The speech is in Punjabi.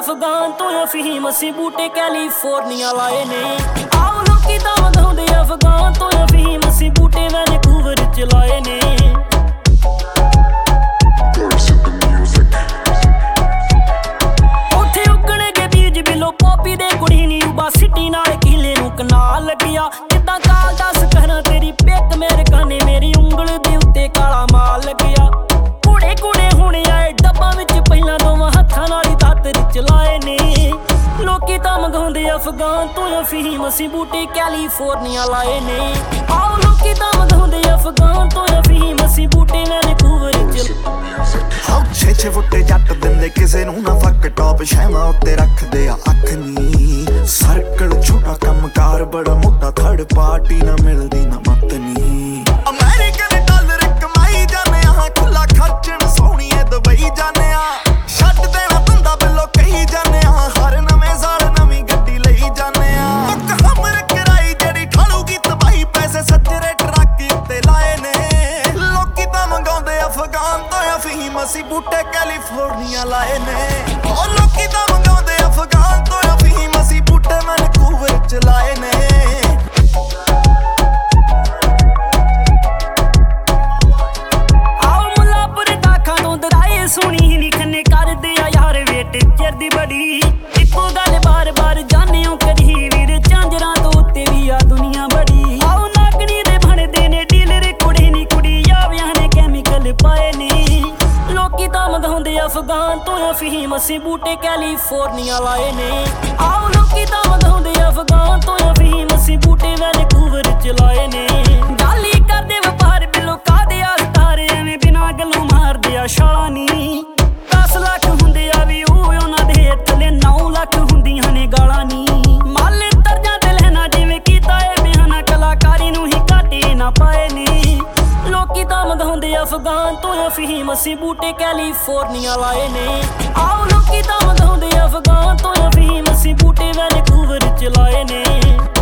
ਅਫਗਾਨ ਤੋਂ ਅਫੀਮ ਅਸੀਂ ਬੂਟੇ ਕੈਲੀਫੋਰਨੀਆ ਲਾਏ ਨੇ। ਆਓ ਲੋਕੀ ਤਾਂ ਵਧਾਉਂਦੇ ਅਫਗਾਨ ਤੋਂ ਅਫੀਮ ਅਸੀਂ ਬੂਟੇ ਵੈਨਕੂਵਰ ਚ ਲਾਏ ਨੇ। ਉੱਥੇ ਉੱਗਣਗੇ ਬੀਜ ਬਿਲੋ ਪੋਪੀ ਦੇ ਕੁੜੀ ਨੀ ਯੂਬਾ ਸਿਟੀ ਨਾਲ ਕਿਲੇ ਨੂੰ ਕਨਾਲ ਲੱਗਿਆ। ਕਿੱਦਾਂ ਕਾਲ ਦੱਸ ਕਰਾਂ ਤੇਰੀ ਪਿੱਕ ਮੇਰੇ ਕਾਨੇ ਮੇਰੀ ਉਂਗਲ ਦੇ ਉੱਤੇ ਕਾਲਾ ਮਾਲ ਲੱਗਿਆ। ਕੁੜੇ ਕੁੜੇ ਹੁਣ ਆਏ ਡੱਬਾਂ ਵਿੱਚ ਪਹਿਲਾਂ ਦੋਵਾਂ ਹੱਥਾਂ ਨਾਲ ਹੀ ਦਾਤਰ ਚਲਾਏ ਨੇ। ਲੋਕੀ ਤਾਂ ਮੰਗਾਉਂਦੇ ਅਫਗਾਨ ਤੋਂ ਅਫੀਮ ਅਸੀਂ ਬੂਟੇ ਕੈਲੀਫੋਰਨੀਆ ਲਾਏ ਨੇ। ਆਓ ਲੋਕੀ ਤਾਂ ਮੰਗਾਉਂਦੇ ਅਫਗਾਨ ਤੋਂ ਅਫੀਮ ਅਸੀਂ ਬੂਟੇ ਵੈਨਕੂਵਰ ਚ। ਛੇ ਫੁੱਟੇ ਜੱਟ ਦਿੰਦੇ ਕਿਸੇ ਨੂੰ ਨਾ ਫੱਕ ਟੌਪ ਸ਼ੈਵਾਂ ਉੱਤੇ ਰੱਖਦੇ ਆ ਅੱਖ ਨੀ। ਸਰਕਲ ਛੋਟਾ ਕੰਮਕਾਰ ਬੜਾ ਮੋਟਾ ਥਰਡ ਪਾਰਟੀ ਨਾ ਮਿਲਦੀ ਨਾ ਮੱਤ ਨੀ। ਅਮਰੀਕਨ ਡਾਲਰ ਕਮਾਈ ਜਾਂਦੇ ਆ ਖੁੱਲਾ ਖਰਚਣ ਸੋਹਣੀਏ ਦੁਬਈ ਜਾਂਦੇ ਆ। ਛੱਡ ਦੇਣਾ ਬੰਦਾ ਬਿੱਲੋ ਕਹੀ ਜਾਂਦੇ ਆ ਹਰ ਨਵੇਂ ਸਾਲ ਨਵੀਂ ਗੱਡੀ ਲਈ ਜਾਂਦੇ ਆ। ਮੁੱਕ ਹਮਰ ਕਰਾਈ ਜਿਹੜੀ ਠਾਲੂਗੀ ਤਬਾਹੀ ਪੈਸੇ ਸੱਜਰੇ ਟਰੱਕ ਉੱਤੇ ਲਾਏ ਨੇ। ਲੋਕੀ ਤਾਂ ਮੰਗਾਉਂਦੇ ਅਫਗਾਨ ਤੋਂ ਅਫੀਮ ਅਸੀਂ ਬੂਟੇ ਕੈਲੀਫੋਰਨੀਆ ਲਾਏ ਨੇ। ਉਹ ਲੋਕੀ ਤਾਂ ਮੰਗਾਉਂਦੇ ਅਫਗਾਨ ਤੋਂ ਅਫੀਮ ਅਸੀਂ ਬੂਟੇ ਵੈਨਕੂਵਰ ਚ ਲਾਏ ਨੇ। ਆਓ ਮੁੱਲਾਪੁਰ ਦਾਖਾਂ ਤੋਂ ਦਰਾਏ ਸੁਣੀ ਨੀ ਖੰਨੇ ਕਰਦੇ ਆ ਯਾਰ ਵੇਟ ਚਿਰ ਦੀ ਬੜੀ। ਇੱਕੋ ਗੱਲ ਬਾਰ ਬਾਰ ਜਾਣਿਓ ਕਰੀ ਵੀਰ ਝਾਂਜਰਾਂ ਤੋਂ ਉੱਤੇ ਵੀ ਆ ਦੁਨੀਆ ਬੜੀ। ਆਓ ਨਾਗਣੀ ਦੇ ਬਣਦੇ ਨੇ ਡੀਲਰ ਕੁੜੀ ਨੀ ਕੁੜੀ ਆਵਿਆਂ ਨੇ ਕੈਮੀਕਲ ਪਾਏ ਨੇ। ਲੋਕੀ ਤਾਂ ਮੰਗਾਉਂਦੇ ਅਫਗਾਨ ਤੋਂ ਅਫੀਮ ਅਸੀਂ ਬੂਟੇ ਕੈਲੀਫੋਰਨੀਆ ਲਾਏ ਨੇ। ਆਓ ਲੋਕੀ ਤਾਂ ਮੰਗਾਉਂਦੇ ਅਫਗਾਨ ਤੋਂ ਅਫੀਮ ਅਸੀਂ ਬੂਟੇ ਵੈਨਕੂਵਰ ਚ ਲਾਏ ਨੇ। ਗਾਲੀ ਕਰਦੇ ਵਪਾਰ ਬਿੱਲੋ ਕਾਦੇ ਆਸਤਾਰ ਐਵੇਂ ਬਿਨਾਂ ਗੱਲੋਂ ਮਾਰਦੇ ਆ ਛਾਲਾਂ ਨੀ। 10 ਲੱਖ ਹੁੰਦੇ ਆ ਵੀ ਉਹ ਉਹਨਾਂ ਦੇ ਥੱਲੇ 9 ਲੱਖ ਹੁੰਦੀਆਂ ਨੇ ਗਾਲਾਂ ਨੀ। ਮੱਲ ਤਰਜਾਂ ਤੇ ਲੈਣਾ ਜਿਵੇਂ ਕੀਤਾ ਏ ਬਿਆਨਾ ਕਲਾਕਾਰੀ ਨੂੰ ਹੀ ਘਾਟੇ ਨਾ ਪਾਏ ਨੇ। ਲੋਕੀ ਤਾਂ ਮੰਗਾਉਂਦੇ ਅਫਗਾਨ ਤੋਂ ਅਫੀਮ ਅਸੀਂ ਬੂਟੇ ਕੈਲੀਫੋਰਨੀਆ ਲਾਏ ਨੇ। ਆਓ ਲੋਕੀ ਤਾਂ ਮੰਗਾਉਂਦੇ ਅਫਗਾਨ ਤੋਂ ਅਫੀਮ ਅਸੀਂ ਬੂਟੇ ਵੈਨਕੂਵਰ ਚ ਲਾਏ ਨੇ।